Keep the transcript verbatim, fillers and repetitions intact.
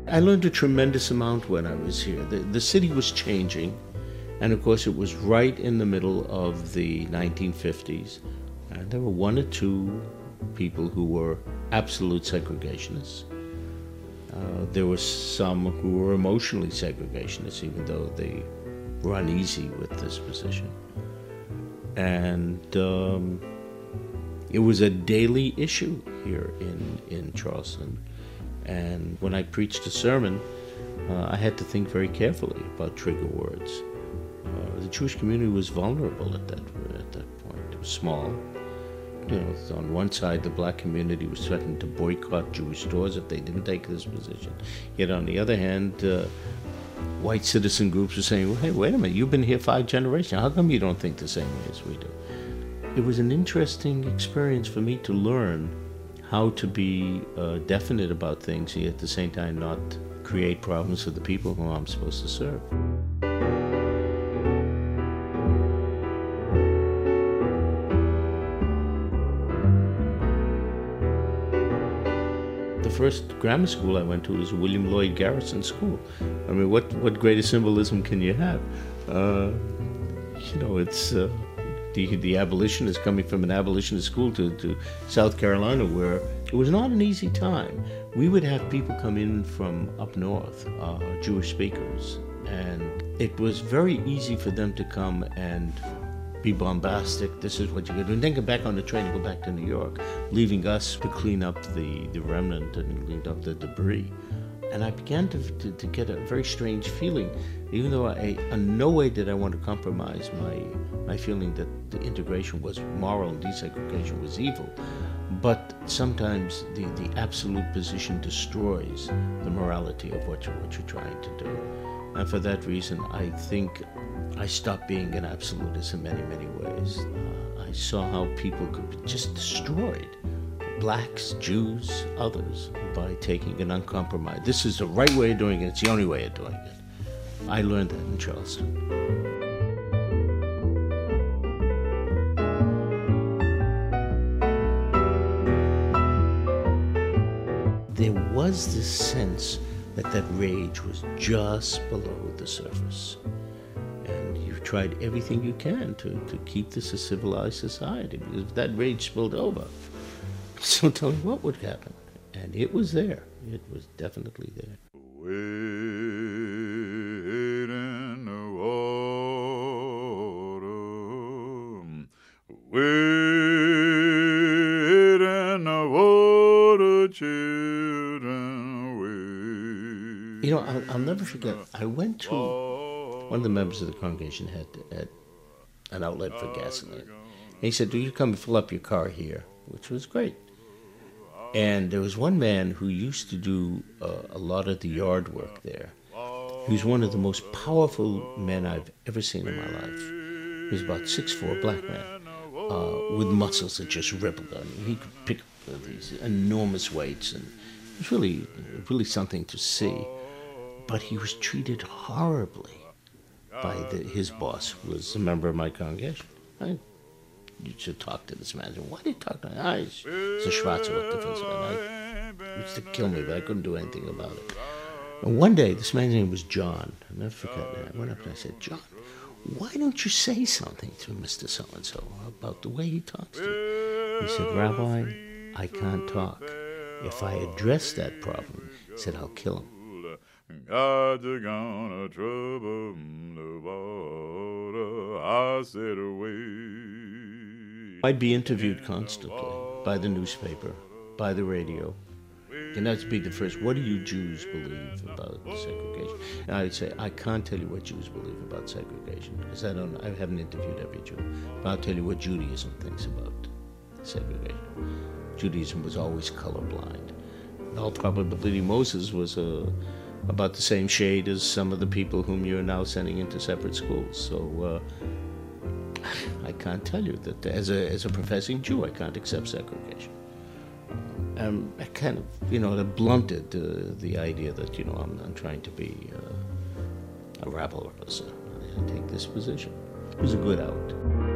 I learned a tremendous amount when I was here. The, the city was changing, and of course it was right in the middle of the nineteen fifties, and there were one or two people who were absolute segregationists. Uh, there were some who were emotionally segregationists, even though they were uneasy with this position. And um, it was a daily issue here in, in Charleston. And when I preached a sermon, uh, I had to think very carefully about trigger words. Uh, the Jewish community was vulnerable at that at that point. It was small. You know, on one side, the black community was threatened to boycott Jewish stores if they didn't take this position. Yet on the other hand, uh, white citizen groups were saying, well, hey, wait a minute, you've been here five generations. How come you don't think the same way as we do? It was an interesting experience for me to learn how to be uh, definite about things, yet at the same time not create problems for the people whom I'm supposed to serve. The first grammar school I went to was William Lloyd Garrison School. I mean, what, what greater symbolism can you have? Uh, you know, it's... Uh, The, the abolitionists coming from an abolitionist school to, to South Carolina, where it was not an easy time. We would have people come in from up north, uh, Jewish speakers, and it was very easy for them to come and be bombastic. This is what you're going to do. And then go back on the train and go back to New York, leaving us to clean up the, the remnant and clean up the debris. And I began to, to, to get a very strange feeling, even though I, in no way did I want to compromise my, my feeling that the integration was moral and desegregation was evil. But sometimes the, the absolute position destroys the morality of what you're, what you're trying to do. And for that reason, I think I stopped being an absolutist in many, many ways. Uh, I saw how people could be just destroyed. Blacks, Jews, others, by taking an uncompromised. This is the right way of doing it. It's the only way of doing it. I learned that in Charleston. There was this sense that that rage was just below the surface. And you tried everything you can to, to keep this a civilized society, because if that rage spilled over, so tell me what would happen. And it was there. It was definitely there. Wade in the water, wade in the water, children, wade. You know, I'll, I'll never forget, I went to, one of the members of the congregation had, had an outlet for gasoline. And he said, do you come and fill up your car here? Which was great. And there was one man who used to do uh, a lot of the yard work there. He was one of the most powerful men I've ever seen in my life. He was about six foot four, black man, uh, with muscles that just rippled on him. He could pick up these enormous weights, and it was really, really something to see. But he was treated horribly by the, his boss, who was a member of my congregation. I, You should talk to this man. Why did you talk to him? Ah, he's, he's a Schwarzer, what difference? And I, he used to kill me, but I couldn't do anything about it. And one day, this man's name was John. I'll never forget it. I went up and I said, John, why don't you say something to Mister So-and-so about the way he talks to you? He said, Rabbi, I can't talk. If I address that problem, he said, I'll kill him. God's gonna trouble the water, I said away. I'd be interviewed constantly by the newspaper, by the radio. And that'd be the first, what do you Jews believe about segregation? And I'd say, I can't tell you what Jews believe about segregation, because I don't, I haven't interviewed every Jew. But I'll tell you what Judaism thinks about segregation. Judaism was always colorblind. In all probability, Moses was a, about the same shade as some of the people whom you're now sending into separate schools. So uh, I can't tell you that as a, as a professing Jew, I can't accept segregation. Um, I kind of, you know, that blunted uh, the idea that, you know, I'm, I'm trying to be uh, a rabble rouser. I take this position. It was a good out.